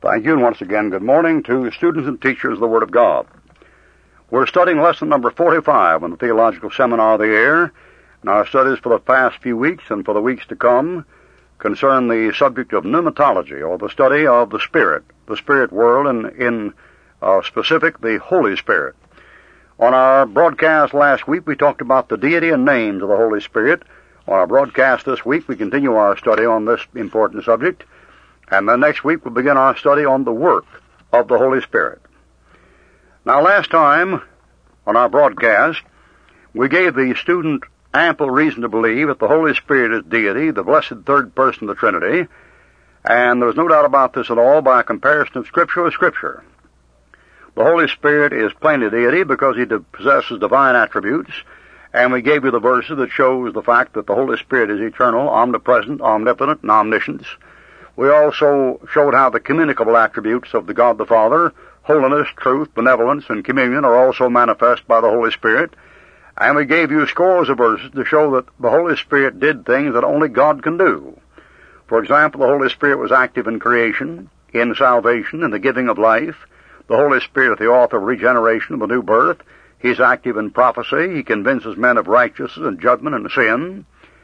Thank you, and once again, good morning to students and teachers of the Word of God. We're studying lesson number 45 in the Theological Seminar of the Air, and our studies for the past few weeks and for the weeks to come concern the subject of pneumatology, or the study of the spirit world, and in specific, the Holy Spirit. On our broadcast last week, we talked about the deity and names of the Holy Spirit. On our broadcast this week, we continue our study on this important subject. And then next week we'll begin our study on the work of the Holy Spirit. Now, last time on our broadcast, we gave the student ample reason to believe that the Holy Spirit is deity, the blessed third person of the Trinity, and there's no doubt about this at all by a comparison of Scripture with Scripture. The Holy Spirit is plainly deity because he possesses divine attributes, and we gave you the verses that shows the fact that the Holy Spirit is eternal, omnipresent, omnipotent, and omniscient. We also showed how the communicable attributes of the God the Father, holiness, truth, benevolence, and communion, are also manifest by the Holy Spirit. And we gave you scores of verses to show that the Holy Spirit did things that only God can do. For example, the Holy Spirit was active in creation, in salvation, in the giving of life. The Holy Spirit is the author of regeneration of the new birth. He's active in prophecy. He convinces men of righteousness and judgment and sin.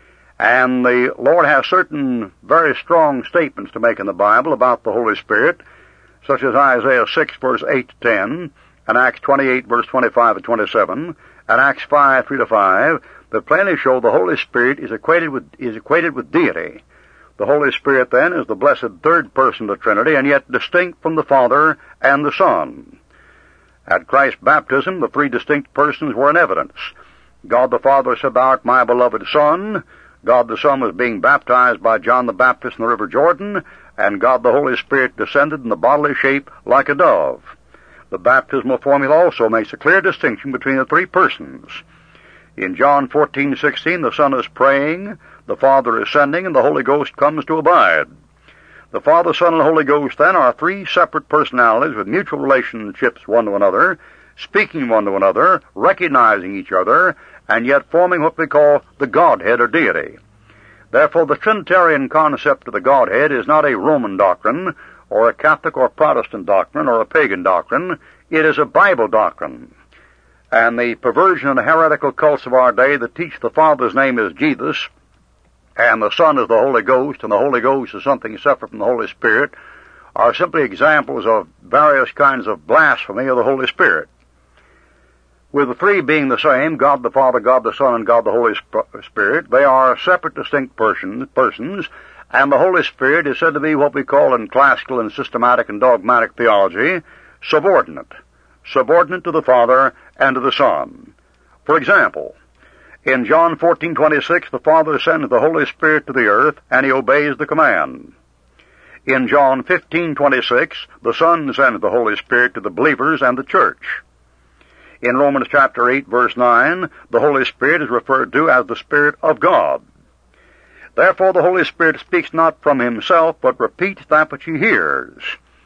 And the Lord has certain very strong statements to make in the Bible about the Holy Spirit, such as Isaiah 6, verse 8 to 10, and Acts 28, verse 25 to 27, and Acts 5, 3 to 5, that plainly show the Holy Spirit is equated with deity. The Holy Spirit, then, is the blessed third person of the Trinity, and yet distinct from the Father and the Son. At Christ's baptism, the three distinct persons were in evidence. God the Father said, "Thou art my beloved Son." God the Son was being baptized by John the Baptist in the River Jordan, and God the Holy Spirit descended in the bodily shape like a dove. The baptismal formula also makes a clear distinction between the three persons. In John 14:16, the Son is praying, the Father is sending, and the Holy Ghost comes to abide. The Father, Son, and Holy Ghost, then, are three separate personalities with mutual relationships one to another, speaking one to another, recognizing each other, and yet forming what we call the Godhead or deity. Therefore, the Trinitarian concept of the Godhead is not a Roman doctrine, or a Catholic or Protestant doctrine, or a pagan doctrine. It is a Bible doctrine. And the perversion and the heretical cults of our day that teach the Father's name is Jesus, and the Son is the Holy Ghost, and the Holy Ghost is something separate from the Holy Spirit, are simply examples of various kinds of blasphemy of the Holy Spirit. With the three being the same, God the Father, God the Son, and God the Holy Spirit, they are separate, distinct persons, and the Holy Spirit is said to be what we call in classical and systematic and dogmatic theology, subordinate to the Father and to the Son. For example, in John 14:26, the Father sends the Holy Spirit to the earth, and he obeys the command. In John 15:26, the Son sends the Holy Spirit to the believers and the church. In Romans chapter 8, verse 9, the Holy Spirit is referred to as the Spirit of God. Therefore, the Holy Spirit speaks not from himself, but repeats that which he hears.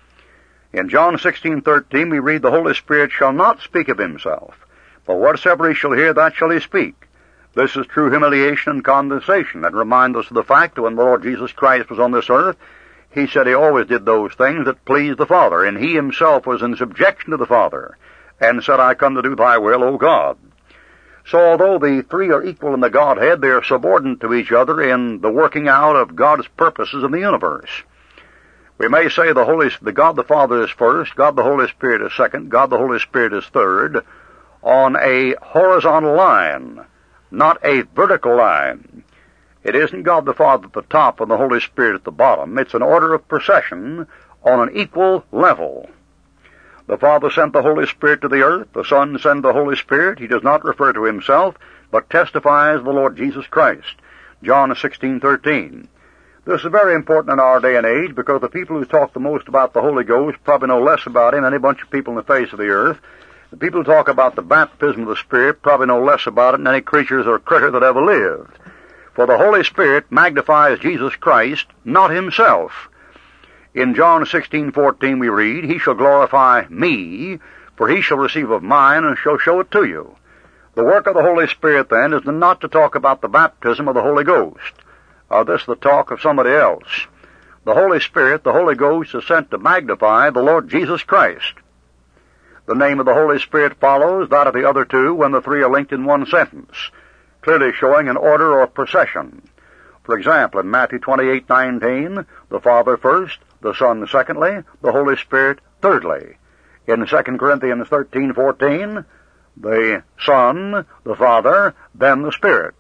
In John 16:13, we read, "The Holy Spirit shall not speak of himself, but whatsoever he shall hear, that shall he speak." This is true humiliation and condescension, and reminds us of the fact that when the Lord Jesus Christ was on this earth, he said he always did those things that pleased the Father, and he himself was in subjection to the Father, and said, "I come to do thy will, O God." So although the three are equal in the Godhead, they are subordinate to each other in the working out of God's purposes in the universe. We may say the God the Father is first, God the Holy Spirit is second, God the Holy Spirit is third, on a horizontal line, not a vertical line. It isn't God the Father at the top and the Holy Spirit at the bottom. It's an order of procession on an equal level. The Father sent the Holy Spirit to the earth. The Son sent the Holy Spirit. He does not refer to himself, but testifies of the Lord Jesus Christ. John 16:13. This is very important in our day and age because the people who talk the most about the Holy Ghost probably know less about him than any bunch of people on the face of the earth. The people who talk about the baptism of the Spirit probably know less about it than any creatures or critter that ever lived. For the Holy Spirit magnifies Jesus Christ, not himself. In John 16:14 we read, "He shall glorify me, for he shall receive of mine and shall show it to you." The work of the Holy Spirit, then, is not to talk about the baptism of the Holy Ghost. This is the talk of somebody else. the Holy Spirit, the Holy Ghost, is sent to magnify the Lord Jesus Christ. The name of the Holy Spirit follows that of the other two when the three are linked in one sentence, clearly showing an order or procession. For example, in Matthew 28:19, the Father first, the Son secondly, the Holy Spirit thirdly. In 2 Corinthians 13:14, the Son, the Father, then the Spirit.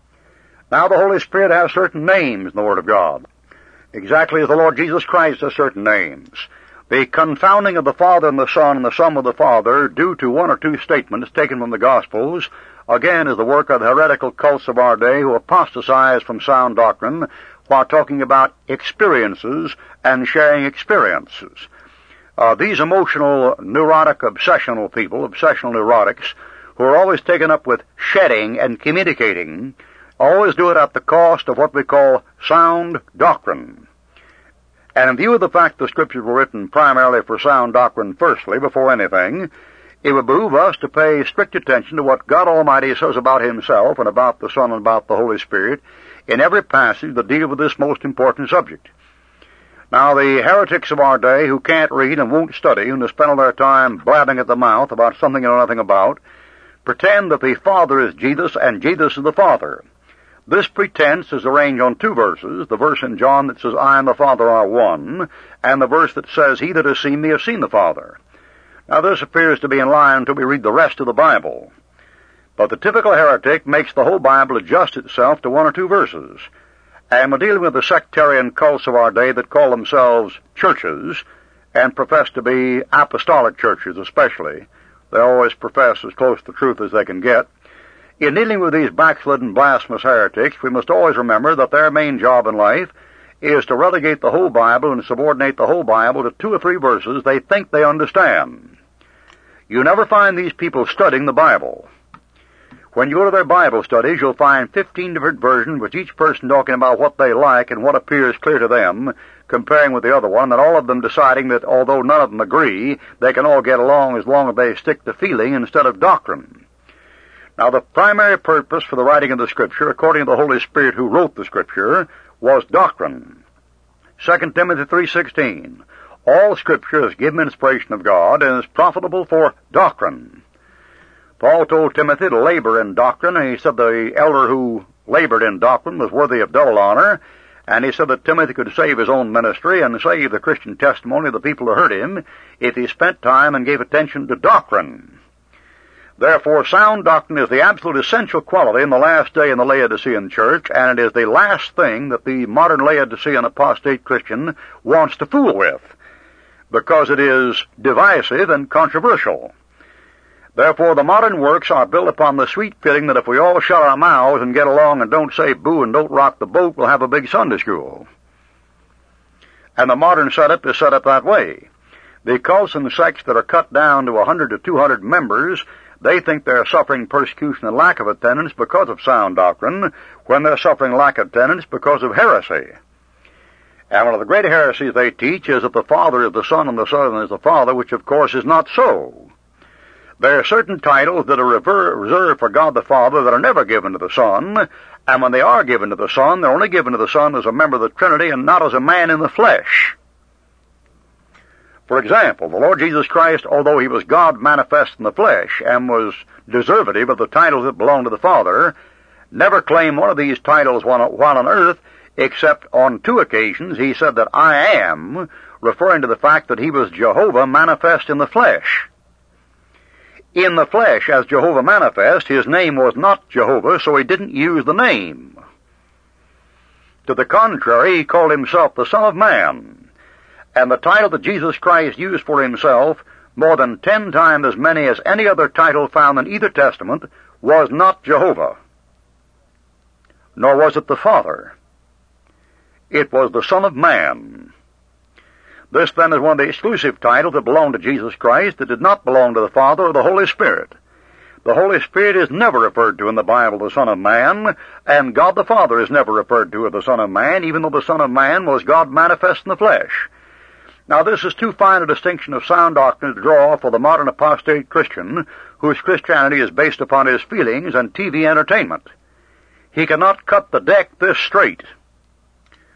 Now the Holy Spirit has certain names in the Word of God, exactly as the Lord Jesus Christ has certain names. The confounding of the Father and the Son and the Son of the Father due to one or two statements taken from the Gospels, again, is the work of the heretical cults of our day who apostatize from sound doctrine while talking about experiences and sharing experiences. These emotional, neurotic, obsessional people, obsessional neurotics, who are always taken up with shedding and communicating, always do it at the cost of what we call sound doctrine. And in view of the fact the Scriptures were written primarily for sound doctrine firstly, before anything, it would behoove us to pay strict attention to what God Almighty says about Himself and about the Son and about the Holy Spirit in every passage that deals with this most important subject. Now, the heretics of our day who can't read and won't study and who spend all their time blabbing at the mouth about something they know nothing about, pretend that the Father is Jesus and Jesus is the Father. This pretense is arranged on two verses, the verse in John that says, I and the Father are one, and the verse that says, He that has seen me has seen the Father. Now, this appears to be in line until we read the rest of the Bible. But the typical heretic makes the whole Bible adjust itself to one or two verses. And we're dealing with the sectarian cults of our day that call themselves churches and profess to be apostolic churches especially. They always profess as close to the truth as they can get. In dealing with these backslidden, blasphemous heretics, we must always remember that their main job in life is to relegate the whole Bible and subordinate the whole Bible to two or three verses they think they understand. You never find these people studying the Bible. When you go to their Bible studies, you'll find 15 different versions, with each person talking about what they like and what appears clear to them, comparing with the other one, and all of them deciding that although none of them agree, they can all get along as long as they stick to feeling instead of doctrine. Now, the primary purpose for the writing of the Scripture, according to the Holy Spirit who wrote the Scripture, was doctrine. 2 Timothy 3:16, all Scripture is given inspiration of God and is profitable for doctrine. Paul told Timothy to labor in doctrine, and he said the elder who labored in doctrine was worthy of double honor, and he said that Timothy could save his own ministry and save the Christian testimony of the people who heard him if he spent time and gave attention to doctrine. Therefore, sound doctrine is the absolute essential quality in the last day in the Laodicean church, and it is the last thing that the modern Laodicean apostate Christian wants to fool with, because it is divisive and controversial. Therefore, the modern works are built upon the sweet feeling that if we all shut our mouths and get along and don't say boo and don't rock the boat, we'll have a big Sunday school. And the modern setup is set up that way. The cults and sects that are cut down to 100 to 200 members, they think they're suffering persecution and lack of attendance because of sound doctrine, when they're suffering lack of attendance because of heresy. And one of the great heresies they teach is that the Father is the Son and the Son is the Father, which of course is not so. There are certain titles that are reserved for God the Father that are never given to the Son, and when they are given to the Son, they're only given to the Son as a member of the Trinity and not as a man in the flesh. For example, the Lord Jesus Christ, although He was God manifest in the flesh and was deservative of the titles that belong to the Father, never claimed one of these titles while on earth, except on two occasions He said that I am, referring to the fact that He was Jehovah manifest in the flesh. In the flesh, as Jehovah manifest, His name was not Jehovah, so He didn't use the name. To the contrary, He called Himself the Son of Man. And the title that Jesus Christ used for Himself, more than 10 times as many as any other title found in either testament, was not Jehovah. Nor was it the Father. It was the Son of Man. This then is one of the exclusive titles that belonged to Jesus Christ that did not belong to the Father or the Holy Spirit. The Holy Spirit is never referred to in the Bible as the Son of Man, and God the Father is never referred to as the Son of Man, even though the Son of Man was God manifest in the flesh. Now, this is too fine a distinction of sound doctrine to draw for the modern apostate Christian, whose Christianity is based upon his feelings and TV entertainment. He cannot cut the deck this straight.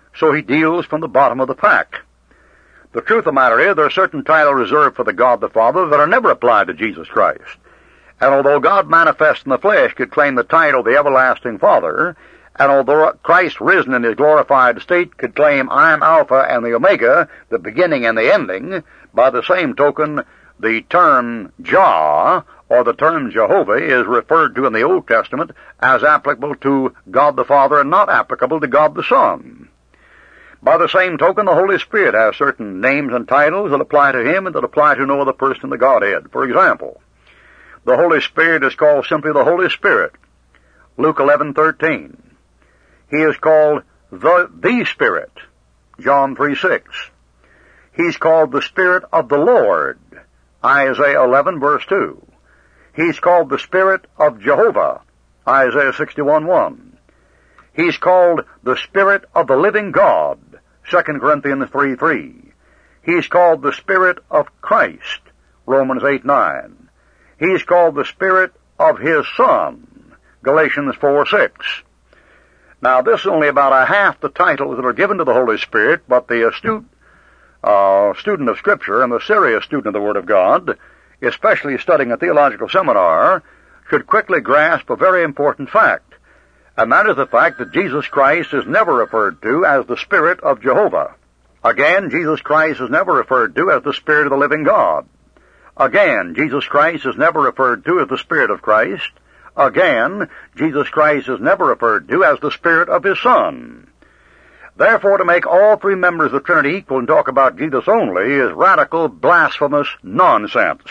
so he deals from the bottom of the pack. The truth of the matter is, there are certain titles reserved for the God the Father that are never applied to Jesus Christ. And although God manifest in the flesh could claim the title the Everlasting Father, and although Christ risen in his glorified state could claim, I am Alpha and the Omega, the beginning and the ending, by the same token, the term Jah, or the term Jehovah, is referred to in the Old Testament as applicable to God the Father and not applicable to God the Son. By the same token, the Holy Spirit has certain names and titles that apply to him and that apply to no other person in the Godhead. For example, the Holy Spirit is called simply the Holy Spirit. Luke 11:13. He is called the Spirit. John 3:6. He's called the Spirit of the Lord. Isaiah 11 verse 2. He's called the Spirit of Jehovah. Isaiah 61:1. He's called the Spirit of the living God. 2 Corinthians 3:3. He's called the Spirit of Christ. Romans 8:9. He's called the Spirit of His Son. Galatians 4:6. Now, this is only about a half the titles that are given to the Holy Spirit, but the astute student of Scripture and the serious student of the Word of God, especially studying a theological seminar, should quickly grasp a very important fact, and that is the fact that Jesus Christ is never referred to as the Spirit of Jehovah. Again, Jesus Christ is never referred to as the Spirit of the living God. Again, Jesus Christ is never referred to as the Spirit of Christ. Again, Jesus Christ is never referred to as the Spirit of His Son. Therefore, to make all three members of the Trinity equal and talk about Jesus only is radical, blasphemous nonsense.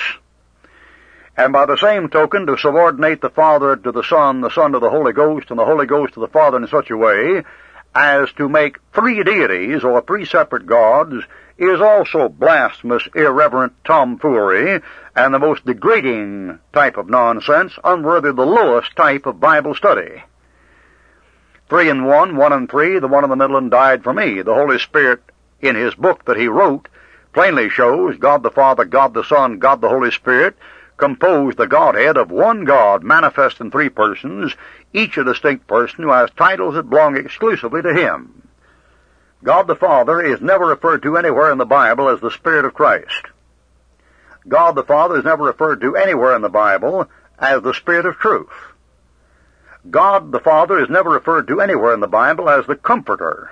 And by the same token, to subordinate the Father to the Son to the Holy Ghost, and the Holy Ghost to the Father in such a way as to make three deities or three separate gods is also blasphemous, irreverent tomfoolery, and the most degrading type of nonsense, unworthy of the lowest type of Bible study. 3 in 1, 1 in 3, the one in the middle and died for me. The Holy Spirit, in His book that He wrote, plainly shows God the Father, God the Son, God the Holy Spirit, composed the Godhead of one God, manifest in three persons, each a distinct person who has titles that belong exclusively to Him. God the Father is never referred to anywhere in the Bible as the Spirit of Christ. God the Father is never referred to anywhere in the Bible as the Spirit of Truth. God the Father is never referred to anywhere in the Bible as the Comforter.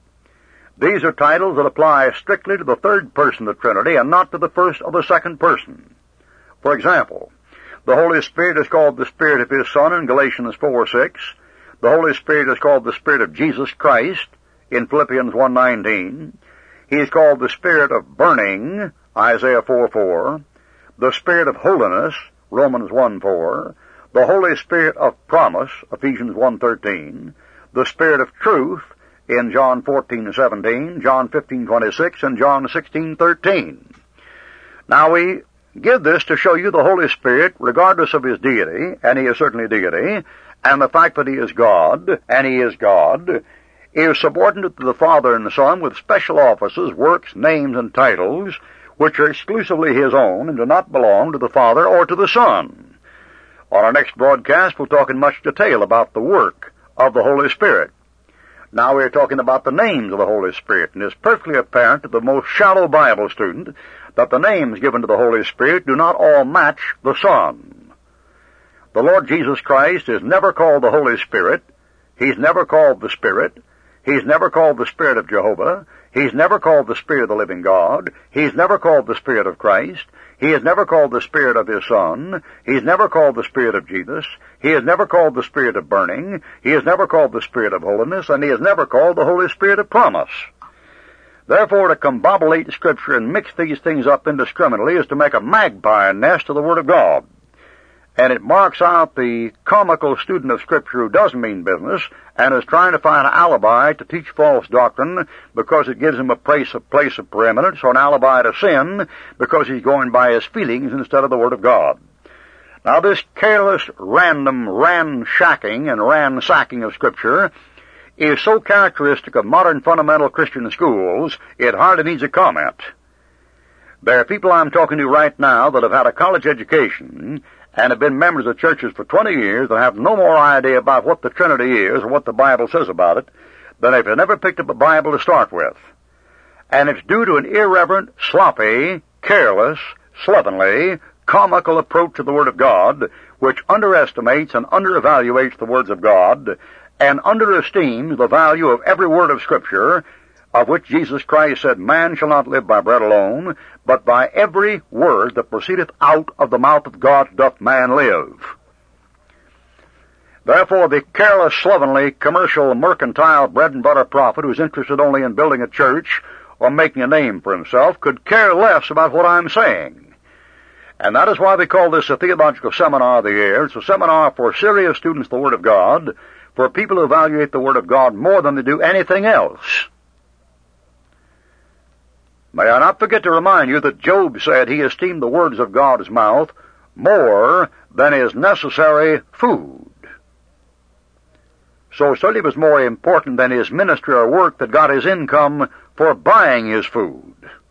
These are titles that apply strictly to the third person of the Trinity and not to the first or the second person. For example, the Holy Spirit is called the Spirit of His Son in Galatians 4:6. The Holy Spirit is called the Spirit of Jesus Christ in Philippians 1:19. He is called the Spirit of burning, Isaiah 4:4. The Spirit of holiness, Romans 1:4. The Holy Spirit of promise, Ephesians 1:13. The Spirit of truth in John 14:17, John 15:26, and John 16:13. Now we give this to show you the Holy Spirit, regardless of His deity, and He is certainly deity, and the fact that He is God, and He is God, is subordinate to the Father and the Son with special offices, works, names, and titles, which are exclusively His own and do not belong to the Father or to the Son. On our next broadcast, we'll talk in much detail about the work of the Holy Spirit. Now we're talking about the names of the Holy Spirit, and it's perfectly apparent to the most shallow Bible student that the names given to the Holy Spirit do not all match the Son. The Lord Jesus Christ is never called the Holy Spirit. He's never called the Spirit. He's never called the Spirit of Jehovah. He's never called the Spirit of the living God. He's never called the Spirit of Christ. He is never called the Spirit of His Son. He's never called the Spirit of Jesus. He is never called the Spirit of burning. He is never called the Spirit of holiness. And He is never called the Holy Spirit of promise. Therefore, to combobulate Scripture and mix these things up indiscriminately is to make a magpie nest of the Word of God. And it marks out the comical student of Scripture who doesn't mean business and is trying to find an alibi to teach false doctrine because it gives him a place of preeminence, or an alibi to sin because he's going by his feelings instead of the Word of God. Now, this careless, random ransacking and ransacking of Scripture is so characteristic of modern fundamental Christian schools, it hardly needs a comment. There are people I'm talking to right now that have had a college education and have been members of churches for 20 years that have no more idea about what the Trinity is or what the Bible says about it than if you never picked up a Bible to start with. And it's due to an irreverent, sloppy, careless, slovenly, comical approach to the Word of God, which underestimates and underevaluates the words of God, and underesteems the value of every word of Scripture, of which Jesus Christ said, "Man shall not live by bread alone, but by every word that proceedeth out of the mouth of God doth man live." Therefore, the careless, slovenly, commercial, mercantile, bread-and-butter prophet who's interested only in building a church or making a name for himself could care less about what I'm saying. And that is why we call this a theological seminar of the year. It's a seminar for serious students of the Word of God, for people who evaluate the Word of God more than they do anything else. May I not forget to remind you that Job said he esteemed the words of God's mouth more than his necessary food. So certainly it was more important than his ministry or work that got his income for buying his food.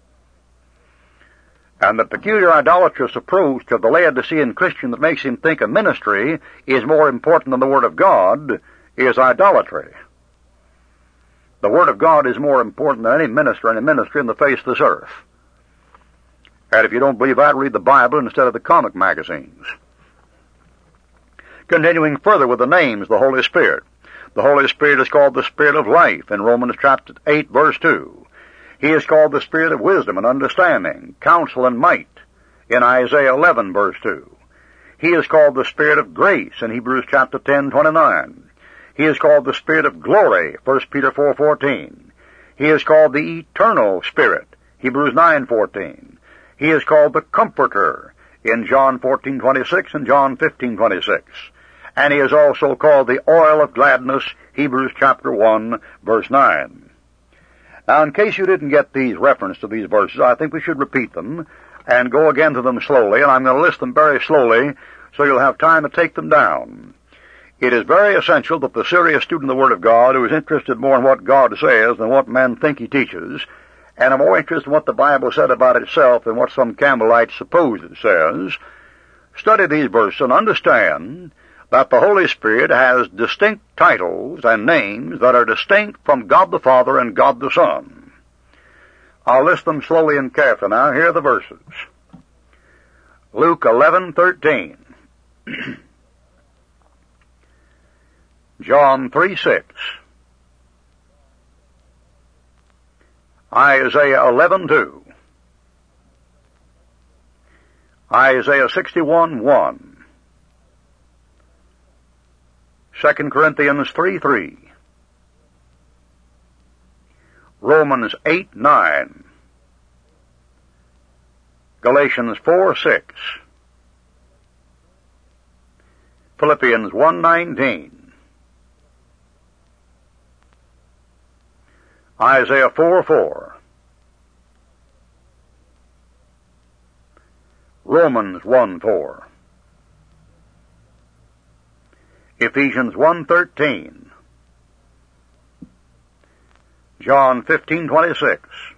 And the peculiar idolatrous approach to the Laodicean Christian that makes him think a ministry is more important than the Word of God is idolatry. The Word of God is more important than any ministry in the face of this earth. And if you don't believe that, read the Bible instead of the comic magazines. Continuing further with the names of the Holy Spirit. The Holy Spirit is called the Spirit of life in Romans chapter 8, verse 2. He is called the Spirit of wisdom and understanding, counsel and might in Isaiah 11, verse 2. He is called the Spirit of grace in Hebrews chapter 10, 29. He is called the Spirit of glory, 1 Peter 4:14. He is called the Eternal Spirit, Hebrews 9:14. He is called the Comforter in John 14:26 and John 15:26. And he is also called the Oil of Gladness, Hebrews chapter 1, verse 9. Now, in case you didn't get these reference to these verses, I think we should repeat them and go again to them slowly, and I'm going to list them very slowly so you'll have time to take them down. It is very essential that the serious student of the Word of God, who is interested more in what God says than what men think He teaches, and are more interested in what the Bible said about itself than what some Campbellites suppose it says, study these verses and understand that the Holy Spirit has distinct titles and names that are distinct from God the Father and God the Son. I'll list them slowly and carefully now. Here are the verses. Luke 11:13. John 3:6. Isaiah 11:2. Isaiah 61:1. 2 Corinthians 3:3. Romans 8:9. Galatians 4:6. Philippians 1:19. Isaiah 4:4. Romans 1:4. Ephesians 1:13. John 15:26.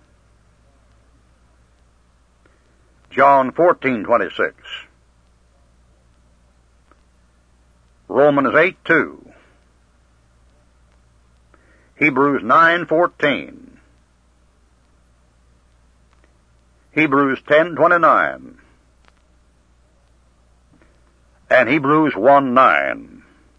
John 14:26. Romans 8:2. Hebrews 9:14. Hebrews 10:29. And Hebrews 1:9.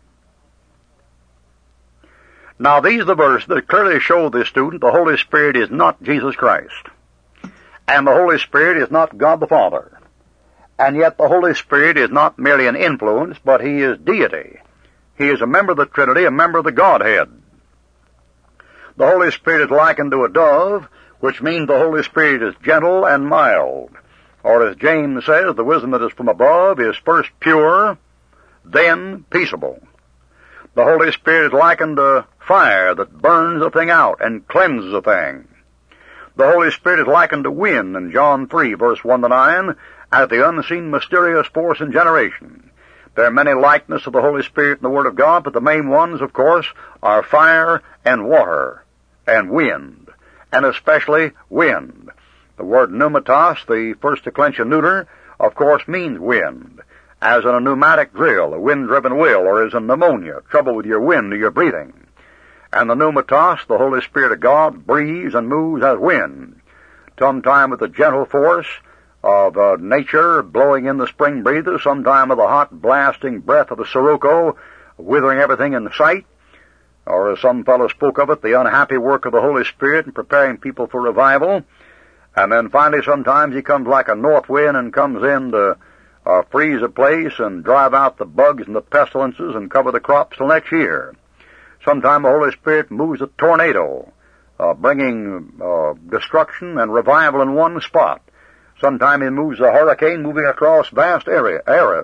Now these are the verses that clearly show this student the Holy Spirit is not Jesus Christ. And the Holy Spirit is not God the Father. And yet the Holy Spirit is not merely an influence, but He is deity. He is a member of the Trinity, a member of the Godhead. The Holy Spirit is likened to a dove, which means the Holy Spirit is gentle and mild. Or as James says, the wisdom that is from above is first pure, then peaceable. The Holy Spirit is likened to fire that burns a thing out and cleanses a thing. The Holy Spirit is likened to wind in John 3, verse 1-9, as the unseen mysterious force in generation. There are many likenesses of the Holy Spirit in the Word of God, but the main ones, of course, are fire and water and wind, and especially wind. The word pneumatos, the first declension neuter, of course means wind, as in a pneumatic drill, a wind-driven wheel, or as in pneumonia, trouble with your wind or your breathing. And the pneumatos, the Holy Spirit of God, breathes and moves as wind, sometime with the gentle force of nature blowing in the spring breezes, sometime with the hot blasting breath of the sirocco, withering everything in sight, or as some fellow spoke of it, the unhappy work of the Holy Spirit in preparing people for revival. And then finally sometimes he comes like a north wind and comes in to freeze a place and drive out the bugs and the pestilences and cover the crops till next year. Sometimes the Holy Spirit moves a tornado, bringing destruction and revival in one spot. Sometimes he moves a hurricane moving across vast areas.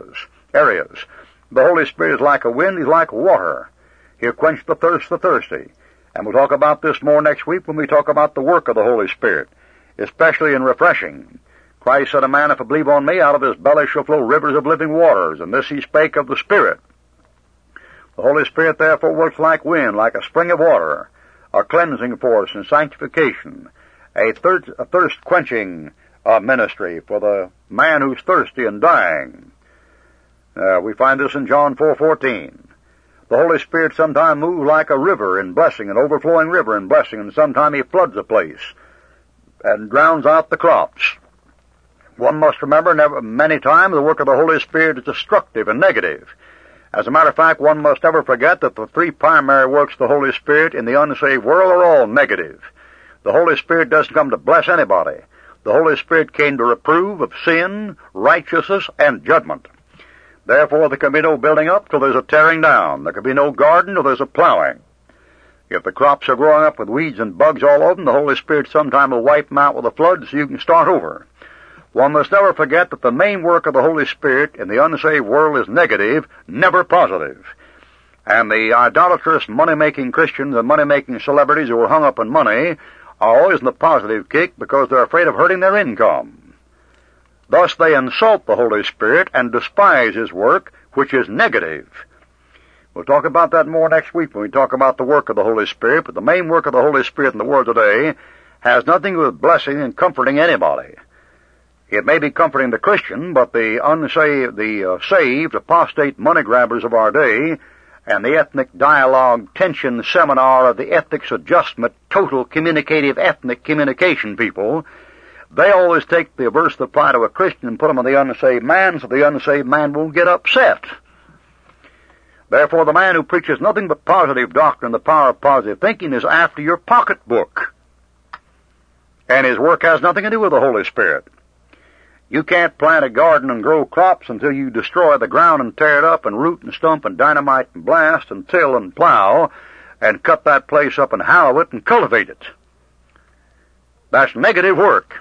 The Holy Spirit is like a wind, he's like water. He'll quench the thirst of the thirsty. And we'll talk about this more next week when we talk about the work of the Holy Spirit, especially in refreshing. Christ said, "A man, if he believe on me, out of his belly shall flow rivers of living waters." And this he spake of the Spirit. The Holy Spirit therefore works like wind, like a spring of water, a cleansing force and sanctification, a thirst-quenching ministry for the man who's thirsty and dying. We find this in John 4:14. The Holy Spirit sometimes moves like a river in blessing, an overflowing river in blessing, and sometimes he floods a place and drowns out the crops. One must remember many times the work of the Holy Spirit is destructive and negative. As a matter of fact, one must never forget that the three primary works of the Holy Spirit in the unsaved world are all negative. The Holy Spirit doesn't come to bless anybody. The Holy Spirit came to reprove of sin, righteousness, and judgment. Therefore, there can be no building up till there's a tearing down. There can be no garden till there's a plowing. If the crops are growing up with weeds and bugs all over them, the Holy Spirit sometime will wipe them out with a flood so you can start over. One must never forget that the main work of the Holy Spirit in the unsaved world is negative, never positive. And the idolatrous money-making Christians and money-making celebrities who are hung up on money are always in the positive kick because they're afraid of hurting their income. Thus they insult the Holy Spirit and despise His work, which is negative. We'll talk about that more next week when we talk about the work of the Holy Spirit, but the main work of the Holy Spirit in the world today has nothing to do with blessing and comforting anybody. It may be comforting the Christian, but the unsaved, the saved, apostate money grabbers of our day, and the ethnic dialogue tension seminar of the ethics adjustment total communicative ethnic communication people, they always take the verse that apply to a Christian and put them on the unsaved man so the unsaved man won't get upset. Therefore, the man who preaches nothing but positive doctrine, the power of positive thinking, is after your pocketbook. And his work has nothing to do with the Holy Spirit. You can't plant a garden and grow crops until you destroy the ground and tear it up and root and stump and dynamite and blast and till and plow and cut that place up and hallow it and cultivate it. That's negative work.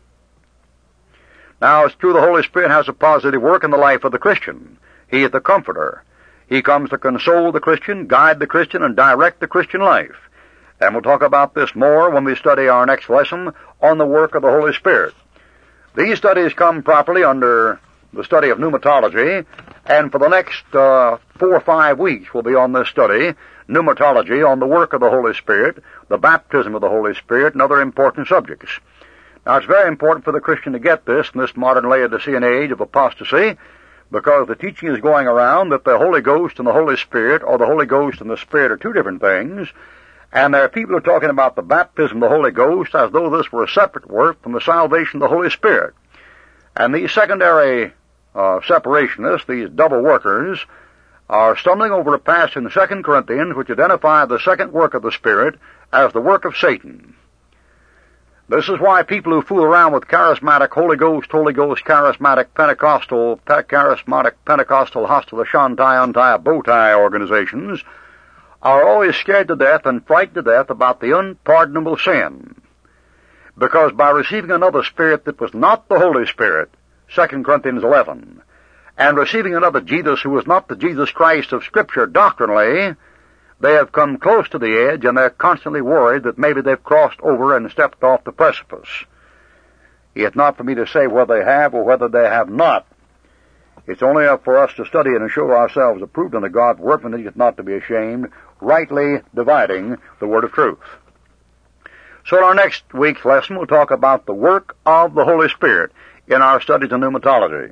Now, it's true the Holy Spirit has a positive work in the life of the Christian. He is the comforter. He comes to console the Christian, guide the Christian, and direct the Christian life. And we'll talk about this more when we study our next lesson on the work of the Holy Spirit. These studies come properly under the study of pneumatology, and for the next 4 or 5 weeks we'll be on this study, pneumatology, on the work of the Holy Spirit, the baptism of the Holy Spirit, and other important subjects. Now, it's very important for the Christian to get this in this modern Laodicean age of apostasy, because the teaching is going around that the Holy Ghost and the Holy Spirit, or the Holy Ghost and the Spirit, are two different things, and there are people who are talking about the baptism of the Holy Ghost as though this were a separate work from the salvation of the Holy Spirit. And these secondary separationists, these double workers, are stumbling over a passage in 2 Corinthians which identify the second work of the Spirit as the work of Satan. This is why people who fool around with charismatic Holy Ghost, charismatic Pentecostal, hostile Shantai, untie, bow tie organizations are always scared to death and frightened to death about the unpardonable sin. Because by receiving another Spirit that was not the Holy Spirit, 2 Corinthians 11, and receiving another Jesus who was not the Jesus Christ of Scripture doctrinally, they have come close to the edge, and they're constantly worried that maybe they've crossed over and stepped off the precipice. It's not for me to say whether they have or whether they have not. It's only up for us to study it and show ourselves approved unto God, workmen that is not to be ashamed, rightly dividing the word of truth. So in our next week's lesson, we'll talk about the work of the Holy Spirit in our studies in pneumatology.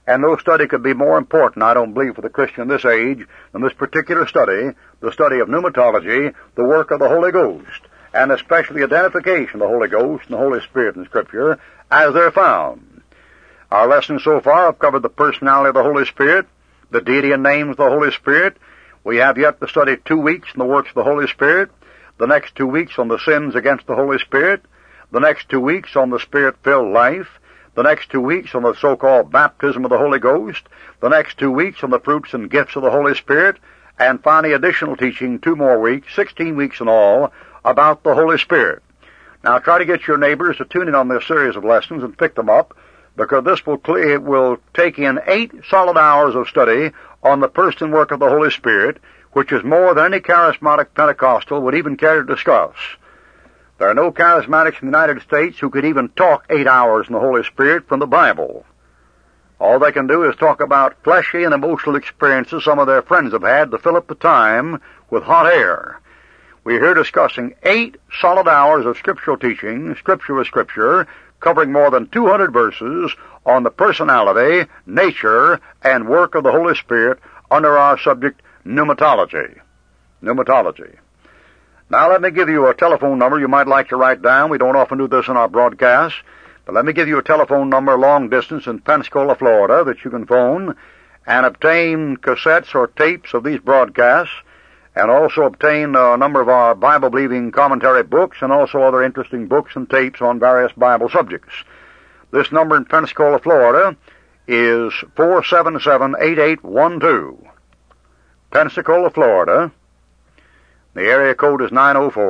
And no study could be more important, I don't believe, for the Christian in this age than this particular study, the study of pneumatology, the work of the Holy Ghost, and especially the identification of the Holy Ghost and the Holy Spirit in Scripture as they're found. Our lessons so far have covered the personality of the Holy Spirit, the deity and names of the Holy Spirit. We have yet to study 2 weeks in the works of the Holy Spirit, the next 2 weeks on the sins against the Holy Spirit, the next 2 weeks on the Spirit-filled life, the next 2 weeks on the so-called baptism of the Holy Ghost, the next 2 weeks on the fruits and gifts of the Holy Spirit, and finally additional teaching 2 more weeks, 16 weeks in all, about the Holy Spirit. Now try to get your neighbors to tune in on this series of lessons and pick them up, because this will take in 8 solid hours of study on the person and work of the Holy Spirit, which is more than any charismatic Pentecostal would even care to discuss. There are no charismatics in the United States who could even talk 8 hours in the Holy Spirit from the Bible. All they can do is talk about fleshy and emotional experiences some of their friends have had to fill up the time with hot air. We're here discussing 8 solid hours of scriptural teaching, Scripture with Scripture, covering more than 200 verses on the personality, nature, and work of the Holy Spirit under our subject, pneumatology. Pneumatology. Now let me give you a telephone number you might like to write down. We don't often do this in our broadcasts, but let me give you a telephone number long distance in Pensacola, Florida, that you can phone and obtain cassettes or tapes of these broadcasts, and also obtain a number of our Bible-believing commentary books and also other interesting books and tapes on various Bible subjects. This number in Pensacola, Florida is 477-8812. Pensacola, Florida. The area code is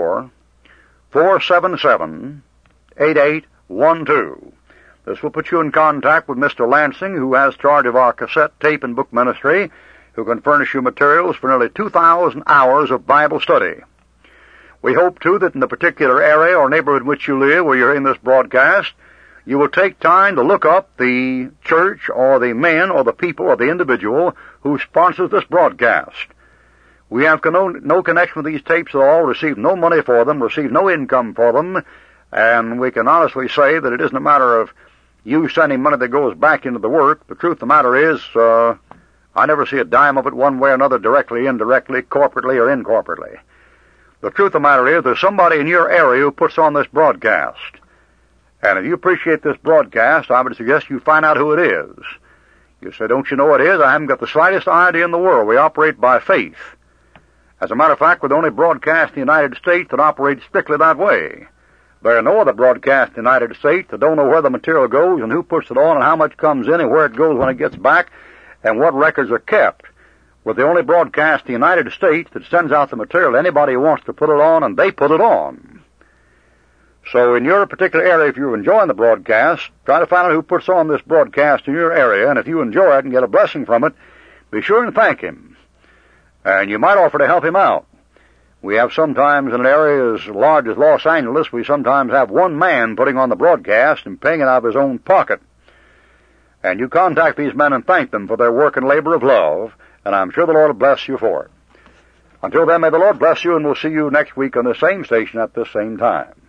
904-477-8812. This will put you in contact with Mr. Lansing, who has charge of our cassette, tape, and book ministry, who can furnish you materials for nearly 2,000 hours of Bible study. We hope, too, that in the particular area or neighborhood in which you live, where you're in this broadcast, you will take time to look up the church or the men or the people or the individual who sponsors this broadcast. We have no connection with these tapes at all, receive no money for them, receive no income for them, and we can honestly say that it isn't a matter of you sending money that goes back into the work. The truth of the matter is, I never see a dime of it one way or another, directly, indirectly, corporately, or incorporately. The truth of the matter is, there's somebody in your area who puts on this broadcast. And if you appreciate this broadcast, I would suggest you find out who it is. You say, don't you know what it is? I haven't got the slightest idea in the world. We operate by faith. As a matter of fact, we're the only broadcast in the United States that operates strictly that way. There are no other broadcasts in the United States that don't know where the material goes and who puts it on and how much comes in and where it goes when it gets back and what records are kept. We're the only broadcast in the United States that sends out the material to anybody who wants to put it on, and they put it on. So in your particular area, if you're enjoying the broadcast, try to find out who puts on this broadcast in your area, and if you enjoy it and get a blessing from it, be sure and thank him. And you might offer to help him out. We have sometimes in an area as large as Los Angeles, we sometimes have one man putting on the broadcast and paying it out of his own pocket. And you contact these men and thank them for their work and labor of love, and I'm sure the Lord will bless you for it. Until then, may the Lord bless you, and we'll see you next week on the same station at this same time.